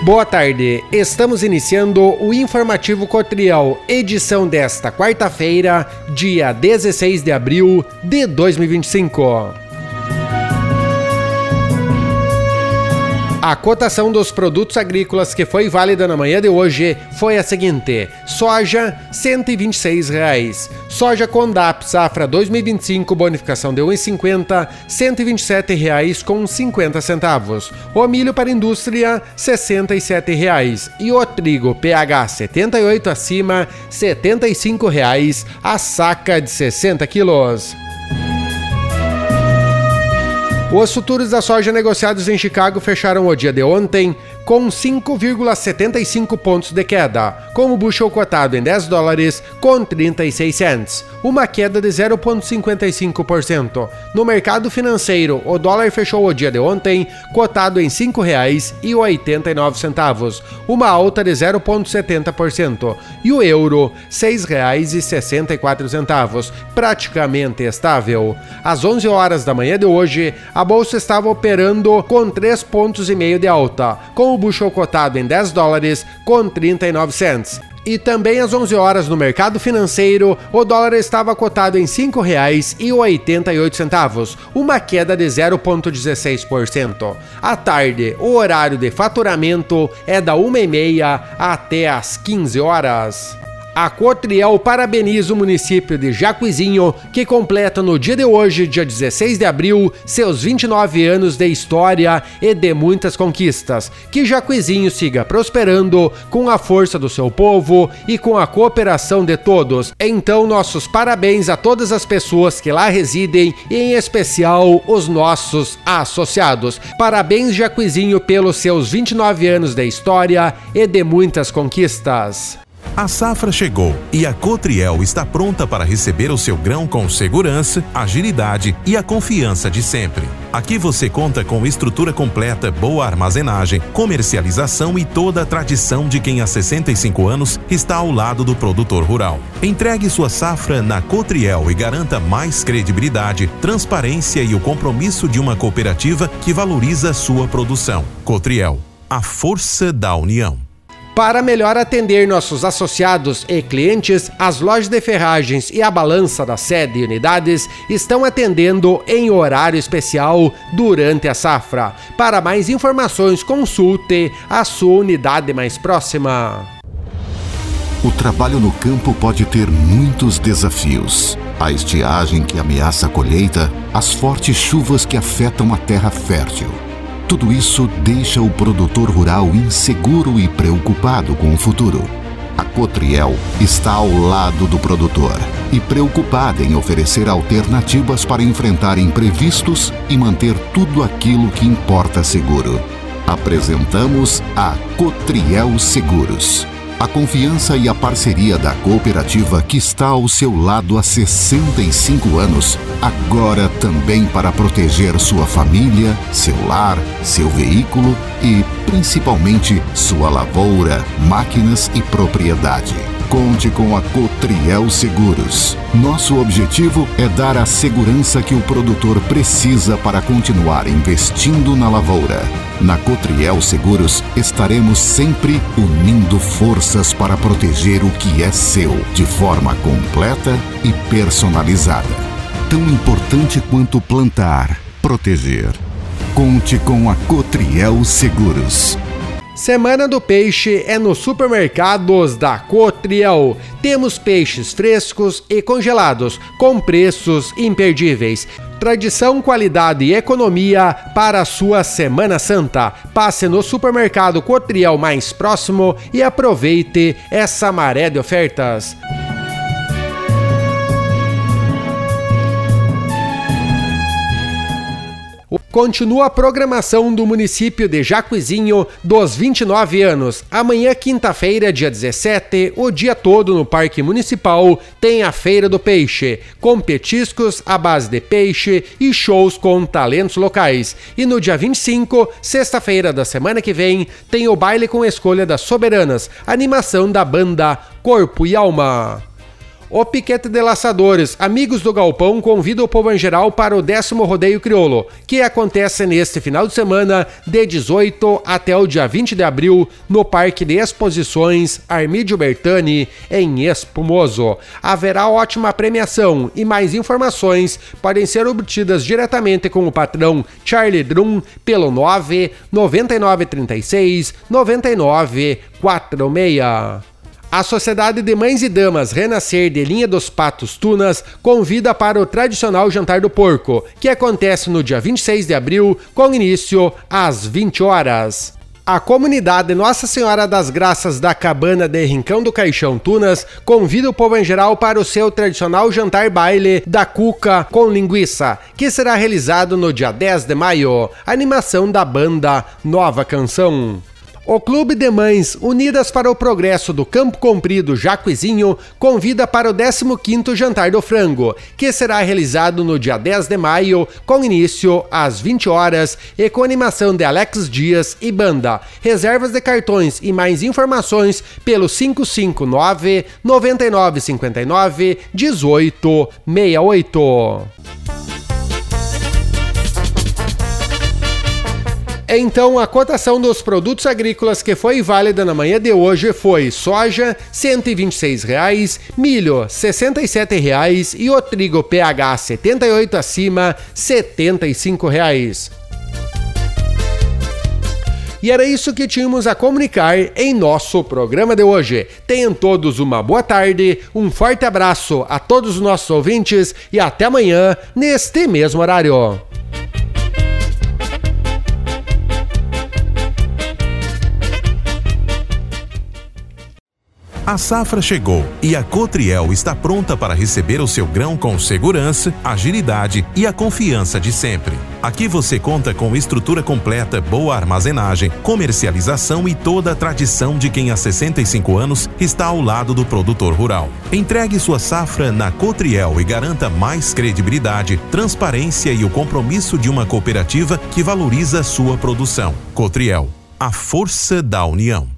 Boa tarde, estamos iniciando o Informativo Cotriel, edição desta quarta-feira, dia 16 de abril de 2025. A cotação dos produtos agrícolas que foi válida na manhã de hoje foi a seguinte: soja, R$ 126. Soja Condap safra 2025, bonificação de R$ 1,50, R$ 127,50. O milho para indústria, R$ 67. E o trigo PH 78 acima, R$ 75 a saca de 60 quilos. Os futuros da soja negociados em Chicago fecharam o dia de ontem com 5,75 pontos de queda, com o bushel cotado em $10 com 36 cents, uma queda de 0,55%. No mercado financeiro, o dólar fechou o dia de ontem cotado em R$ 5,89, uma alta de 0,70%, e o euro R$ 6,64, praticamente estável. Às 11 horas da manhã de hoje, a bolsa estava operando com 3,5 pontos de alta, com o bushel cotado em $10 com 39 cents. E também às 11 horas no mercado financeiro, o dólar estava cotado em R$ 5,88, uma queda de 0,16%. À tarde, o horário de faturamento é da 1h30 até às 15 horas. A Cotriel parabeniza o município de Jacuizinho, que completa no dia de hoje, dia 16 de abril, seus 29 anos de história e de muitas conquistas. Que Jacuizinho siga prosperando com a força do seu povo e com a cooperação de todos. Então, nossos parabéns a todas as pessoas que lá residem e, em especial, os nossos associados. Parabéns, Jacuizinho, pelos seus 29 anos de história e de muitas conquistas. A safra chegou e a Cotriel está pronta para receber o seu grão com segurança, agilidade e a confiança de sempre. Aqui você conta com estrutura completa, boa armazenagem, comercialização e toda a tradição de quem há 65 anos está ao lado do produtor rural. Entregue sua safra na Cotriel e garanta mais credibilidade, transparência e o compromisso de uma cooperativa que valoriza sua produção. Cotriel, a força da união. Para melhor atender nossos associados e clientes, as lojas de ferragens e a balança da sede e unidades estão atendendo em horário especial durante a safra. Para mais informações, consulte a sua unidade mais próxima. O trabalho no campo pode ter muitos desafios. A estiagem que ameaça a colheita, as fortes chuvas que afetam a terra fértil. Tudo isso deixa o produtor rural inseguro e preocupado com o futuro. A Cotriel está ao lado do produtor e preocupada em oferecer alternativas para enfrentar imprevistos e manter tudo aquilo que importa seguro. Apresentamos a Cotriel Seguros. A confiança e a parceria da cooperativa que está ao seu lado há 65 anos, agora também para proteger sua família, seu lar, seu veículo e, principalmente, sua lavoura, máquinas e propriedade. Conte com a Cotriel Seguros. Nosso objetivo é dar a segurança que o produtor precisa para continuar investindo na lavoura. Na Cotriel Seguros, estaremos sempre unindo forças para proteger o que é seu, de forma completa e personalizada. Tão importante quanto plantar, proteger. Conte com a Cotriel Seguros. Semana do Peixe é nos supermercados da Cotriel. Temos peixes frescos e congelados, com preços imperdíveis. Tradição, qualidade e economia para a sua Semana Santa. Passe no supermercado Cotriel mais próximo e aproveite essa maré de ofertas. Continua a programação do município de Jacuizinho dos 29 anos. Amanhã, quinta-feira, dia 17, o dia todo no Parque Municipal tem a Feira do Peixe, com petiscos à base de peixe e shows com talentos locais. E no dia 25, sexta-feira da semana que vem, tem o baile com escolha das soberanas, animação da banda Corpo e Alma. O Piquete de Laçadores, amigos do Galpão, convida o povo em geral para o 10º Rodeio Crioulo, que acontece neste final de semana, de 18 até o dia 20 de abril, no Parque de Exposições Armídio Bertani, em Espumoso. Haverá ótima premiação e mais informações podem ser obtidas diretamente com o patrão Charlie Drum pelo 99936 9946. A Sociedade de Mães e Damas Renascer de Linha dos Patos Tunas convida para o tradicional Jantar do Porco, que acontece no dia 26 de abril, com início às 20 horas. A comunidade Nossa Senhora das Graças da Cabana de Rincão do Caixão Tunas convida o povo em geral para o seu tradicional jantar baile da cuca com linguiça, que será realizado no dia 10 de maio. Animação da banda Nova Canção. O Clube de Mães Unidas para o Progresso do Campo Comprido Jacuizinho convida para o 15º Jantar do Frango, que será realizado no dia 10 de maio, com início às 20 horas e com animação de Alex Dias e banda. Reservas de cartões e mais informações pelo 559 9959 1868. Então, a cotação dos produtos agrícolas que foi válida na manhã de hoje foi soja R$ 126,00, milho R$ 67,00 e o trigo PH 78 acima R$ 75,00. E era isso que tínhamos a comunicar em nosso programa de hoje. Tenham todos uma boa tarde, um forte abraço a todos os nossos ouvintes e até amanhã, neste mesmo horário. A safra chegou e a Cotriel está pronta para receber o seu grão com segurança, agilidade e a confiança de sempre. Aqui você conta com estrutura completa, boa armazenagem, comercialização e toda a tradição de quem há 65 anos está ao lado do produtor rural. Entregue sua safra na Cotriel e garanta mais credibilidade, transparência e o compromisso de uma cooperativa que valoriza sua produção. Cotriel, a força da união.